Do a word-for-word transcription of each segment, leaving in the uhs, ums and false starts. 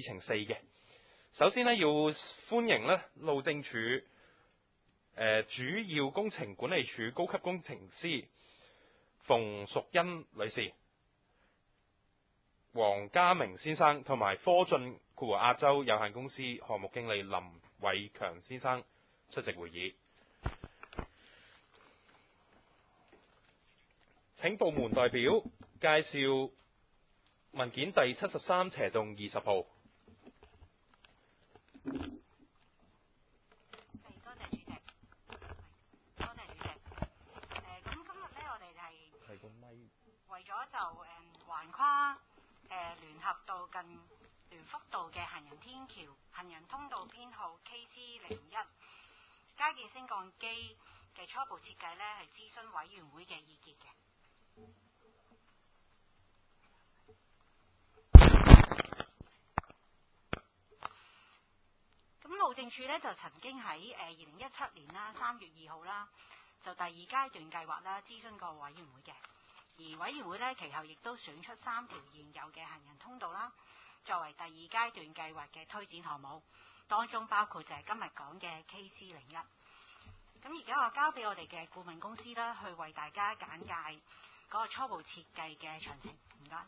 議程四嘅。首先呢，要歡迎呢路政署誒、呃、主要工程管理處高級工程師馮淑欣女士、黃家明先生同埋科進括弧亞洲有限公司項目經理林偉強先生出席會議。請部門代表介紹文件第七十三斜棟二十號。 多謝主席，多謝主席。誒，咁今日咧，我哋係係個咪為咗就誒橫跨誒聯合道近聯福道嘅行人天橋行人通道編號 K C 零一加建升降機嘅初步設計咧，係諮詢委員會嘅意見嘅。咁路政署咧就曾經喺誒二零一七年啦三月二號啦，就第二階段計劃啦諮詢過委員會嘅，而委員會咧其後亦都選出三條現有嘅行人通道啦，作為第二階段計劃嘅推展項目，當中包括就係今日講嘅 K C 零一。咁而家我交俾我哋嘅顧問公司啦，去為大家簡介嗰個初步設計嘅詳情。唔該。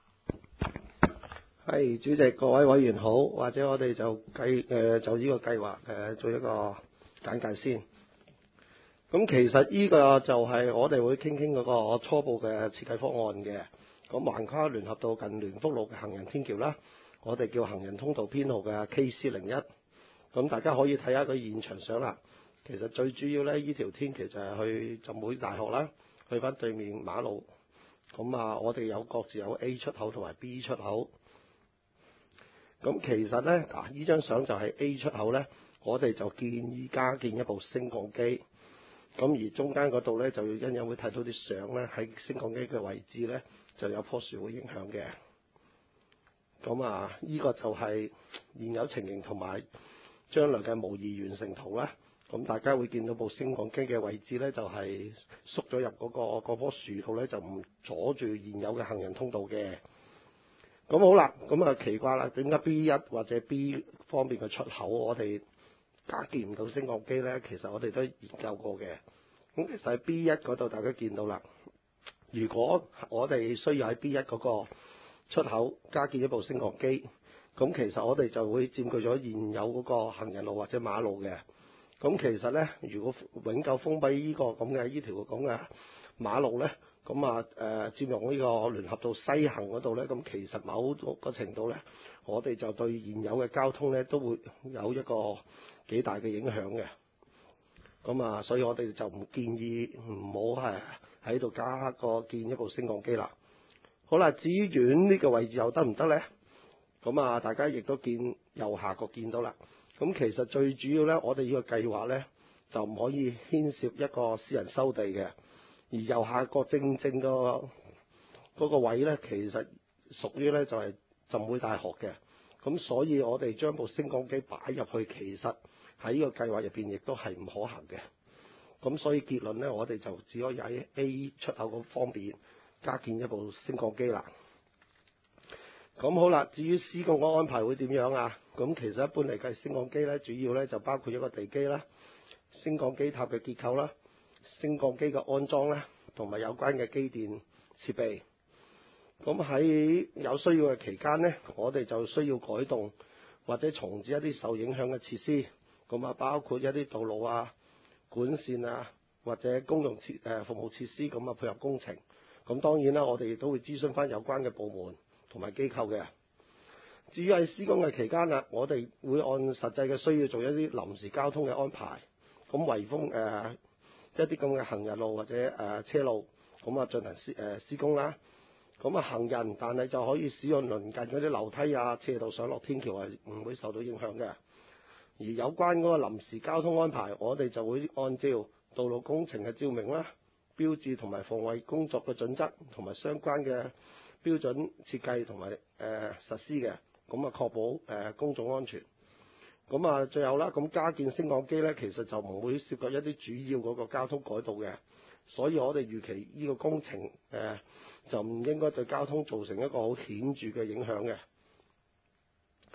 係主席，各位委員好，或者我哋就計誒、呃、就呢個計劃誒、呃、做一個簡介先。咁其實呢個就係我哋會傾傾嗰個初步嘅設計方案嘅。咁橫跨聯合道近聯福路嘅行人天橋啦，我哋叫行人通道編號嘅 K C 零一。咁大家可以睇下個現場相啦。其實最主要咧，呢條天橋就係去浸會大學啦，去翻對面馬路。咁啊，我哋有各自有 A 出口同埋 B 出口。咁其實咧，嗱，呢張相就係 A 出口咧，我哋就建議加建一部升降機。咁而中間嗰度咧，就要因有會睇到啲相咧，喺升降機嘅位置咧，就有棵樹會影響嘅。咁啊，呢個就係現有情形同埋將來嘅模擬完成圖啦。咁大家會見到部升降機嘅位置咧，就係縮咗入嗰個嗰棵樹度咧，就唔阻住現有嘅行人通道嘅。咁好啦，咁啊奇怪啦，點解 B 一或者 B 方面嘅出口我哋加建唔到升降機呢？其實我哋都研究過嘅。咁其實喺 B 一嗰度大家見到啦，如果我哋需要喺 B 一嗰個出口加建一部升降機，咁其實我哋就會佔據咗現有嗰個行人路或者馬路嘅。咁其實呢，如果永久封閉呢個咁嘅呢條咁嘅馬路呢，咁啊誒佔用呢個聯合道西行嗰度呢，咁其實某個程度呢，我哋就對現有嘅交通呢都會有一個幾大嘅影響嘅。咁啊，所以我哋就唔建議唔好係喺度加個建一部升降機啦。好啦，至於遠呢個位置又得唔得呢？咁啊，大家亦都見右下角見到啦。咁其實最主要呢，我哋呢個計劃呢，就唔可以牽涉一個私人收地嘅。而右下角正正個嗰個位呢，其實屬於呢就係浸會大學嘅，咁所以我哋將部升降機擺入去，其實喺呢個計劃入邊亦都係唔可行嘅。咁所以結論呢，我哋就只可以喺 A 出口嗰方面加建一部升降機啦。咁好啦，至於施工嘅安排會點樣啊？咁其實一般嚟計，升降機呢主要呢就包括一個地基啦、升降機塔嘅結構啦、升降機嘅安裝咧，同埋有關嘅機電設備。咁喺有需要嘅期間呢，我哋就需要改動或者重置一啲受影響嘅設施。咁啊，包括一啲道路啊、管線啊，或者公用設誒服務設施咁啊，配合工程。咁當然啦，我哋亦都會諮詢翻有關嘅部門同埋機構嘅。至於喺施工嘅期間啊，我哋會按實際嘅需要做一啲臨時交通嘅安排。咁圍封誒、呃、一啲咁嘅行人路或者誒、呃、車路，咁啊進行施誒、呃、施工啦。咁啊行人，但係就可以使用鄰近嗰啲樓梯啊、斜道上落天橋係唔會受到影響嘅。而有關嗰個臨時交通安排，我哋就會按照道路工程嘅照明啦、標誌同埋防衛工作嘅準則同埋相關嘅標準設計同埋誒實施嘅，咁啊確保誒、呃、公眾安全。咁啊最後啦，咁加建升降機咧，其實就唔會涉及一啲主要嗰個交通改道嘅，所以我哋預期呢個工程誒、呃、就唔應該對交通造成一個好顯著嘅影響嘅。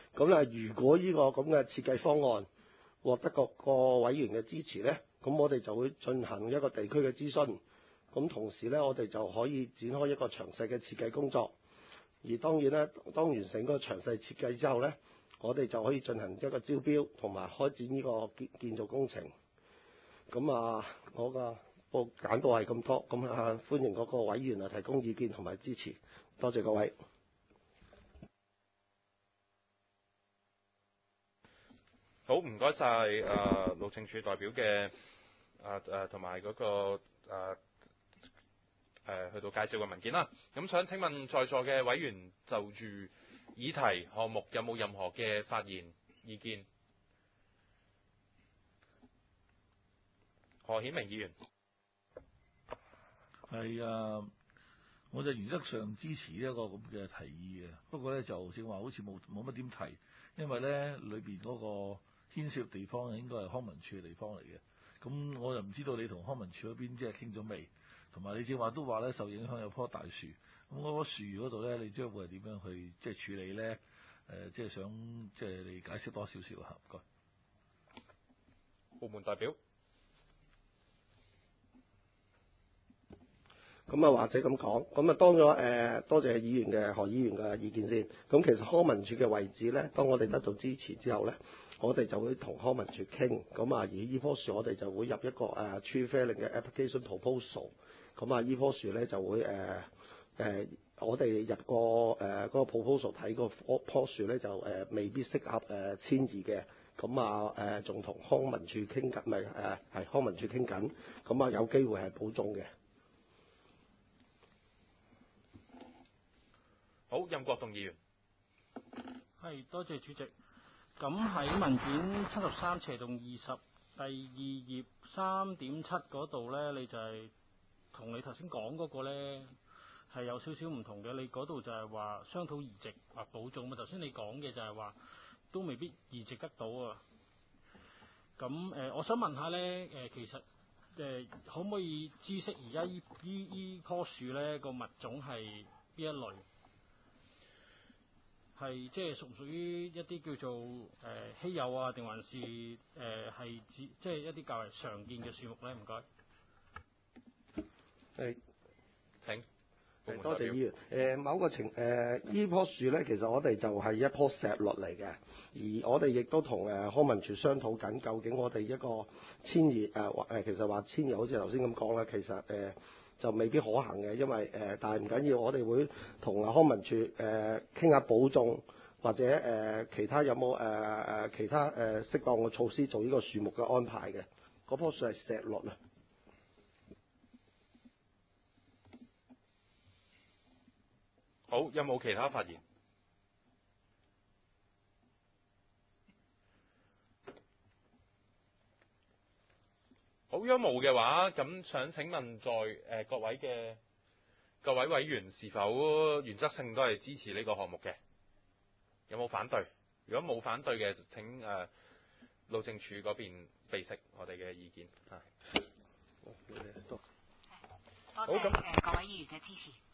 咁咧，如果呢個咁嘅設計方案獲得各個委員嘅支持咧，咁我哋就會進行一個地區嘅諮詢。咁同時咧，我哋就可以展開一個詳細嘅設計工作。而當然咧，當完成嗰個詳細設計之後咧，我哋就可以進行一個招標同埋開展呢個建建造工程。咁啊，我個報簡報係咁多，咁啊歡迎嗰個委員啊提供意見同埋支持，多謝各位。 好，唔該晒誒路政署代表嘅誒誒同埋嗰個誒、呃呃、去到介紹嘅文件啦。咁想請問在座嘅委員就住議題項目有冇任何嘅發言意見？何顯明議員。 係啊，我就原則上支持呢一個咁嘅提議嘅。不過咧就正話好似冇冇乜點提，因為咧裏邊嗰個牽涉地方應該係康文署嘅地方嚟嘅。咁我就唔知道你同康文署嗰邊即係傾咗未？同埋你正話都話咧受影響有棵大樹，咁嗰棵樹嗰度咧，你將會係點樣去即係處理咧？誒、呃，即係想即係你解釋多少少嚇，唔該。 部門代表。 咁啊，或者咁講，咁啊，當咗誒、呃，多謝議員嘅何議員嘅意見先。咁其實康文署嘅位置咧，當我哋得到支持之後咧，我哋就會同康文署傾。咁啊，而呢棵樹我哋就會入一個誒、uh, tree felling 嘅 application proposal。咁啊，呢棵樹咧就會誒誒、uh, uh, 我哋入個誒嗰、uh, 個 proposal 睇個棵樹咧就誒、uh, 未必適合誒遷移嘅。咁啊誒仲同康文署傾緊，咪誒係康文署傾緊。咁啊有機會係保種嘅。 好，任國棟議員。 係，多謝主席。咁喺文件七十三斜棟二十第二頁三點七嗰度咧，你就係同你頭先講嗰個咧係有少少唔同嘅。你嗰度就係話商討移植或保種嘛。頭先你講嘅就係話都未必移植得到啊。咁誒、呃，我想問下咧誒、呃，其實誒、呃、可唔可以知悉而家依依依棵樹咧個物種係邊一類？係即係屬唔屬於一啲叫做誒、呃、稀有啊，定還是誒係指即係一啲較為常見嘅樹木咧？唔該。 誒， 請。 多謝議員。誒、呃、某個情誒依棵樹咧，其實我哋就係一棵石栗嚟嘅，而我哋亦都同誒康文署商討緊，究竟我哋一個遷移誒誒、呃，其實話遷移好似頭先咁講啦，其實誒。呃就未必可行嘅，因為誒、呃，但係唔緊要，我哋會同啊康文署誒傾下保種或者誒、呃、其他有冇誒誒其他誒適、呃、當嘅措施做呢個樹木嘅安排嘅。嗰棵樹係石栗啊。 好，有冇其他發言？好，如果冇嘅話，咁想請問在誒、呃、各位嘅各位委員是否原則性都係支持呢個項目嘅？有冇反對？如果冇反對嘅，請誒、呃、路政署嗰邊備悉我哋嘅意見。啊， 多謝誒、呃、各位議員嘅支持。